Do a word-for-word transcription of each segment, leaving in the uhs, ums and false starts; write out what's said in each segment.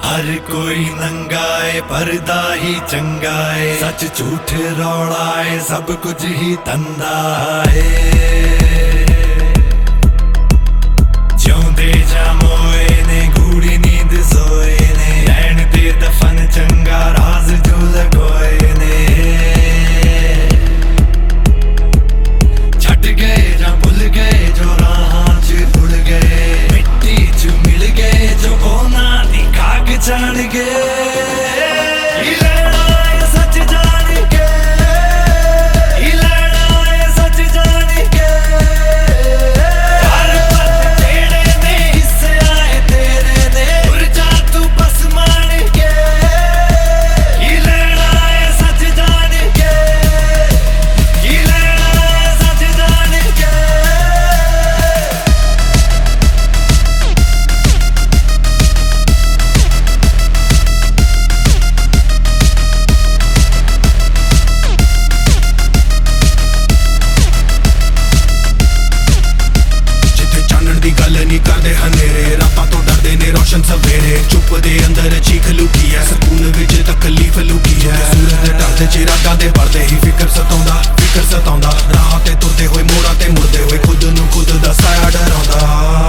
हर कोई नंगाए पर्दा ही चंगाए, सच झूठ रौलाए सब कुछ ही धंधा है। जिउंदे जा मोए ने गूढ़ी नींद सोए ने, नैन ते दफन चंगा राज जो लगोए ने। छट गए जा भुल गए जो राहां च रुड़ गए, मिट्टी च मिल गए जो ओना दी खाक जान गए। सवेरे चुप दे अंदर चीख लुकी है, सकून विच तकलीफ लुकी है। सूरज ढलदे च रातां दे पड़दे ही फिकर सताउंदा फिकर सताउंदा, राह ते तुरदे होए मोड़ां ते मुड़दे होए खुद नूं खुद दा साया डराउंदा।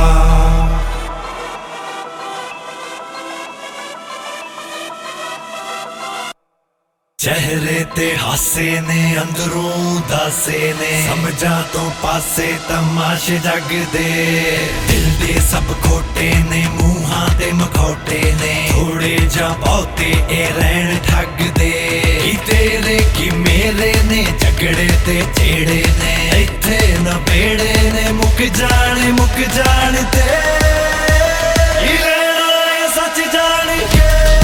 चेहरे ते हासे ने अंदरों दासे ने, समझा तो पासे तमाशे जग दे। दिल दे सब खोटे ने मूहां ते मखौटे ने, थोड़े जा बहुते ए रैन ठग दे। की तेरे की मेरे ने झगड़े ते जेड़े ने, इत्थे नबेड़े ने मुक जाने मुक जान ते। सच जान के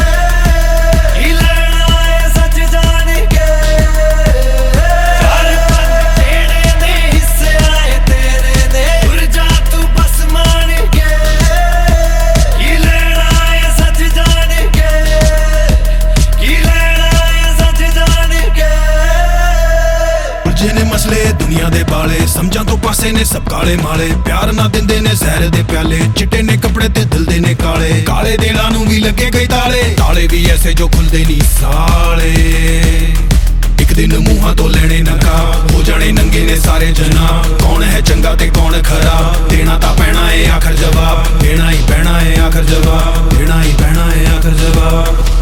ने मसले दुनिया दे बाले, समझां तो पासे ने सब काले माले। प्यार ना दिंदे ने जहर दे प्याले, चिट्टे ने कपड़े ते दिल दे ने काले। काले दिलां नूं भी लगे गए ताले, ताले भी ऐसे जो खुलदे नहीं साले। एक दिन मूहां तो लेने नकाब हो जाने नंगे ने सारे जनाब। कौन है चंगा ते कौन खराब, देना तां पैना है आखिर जवाब। देना ही पैना है आखिर जवाब, देना ही पैना है आखिर जवाब।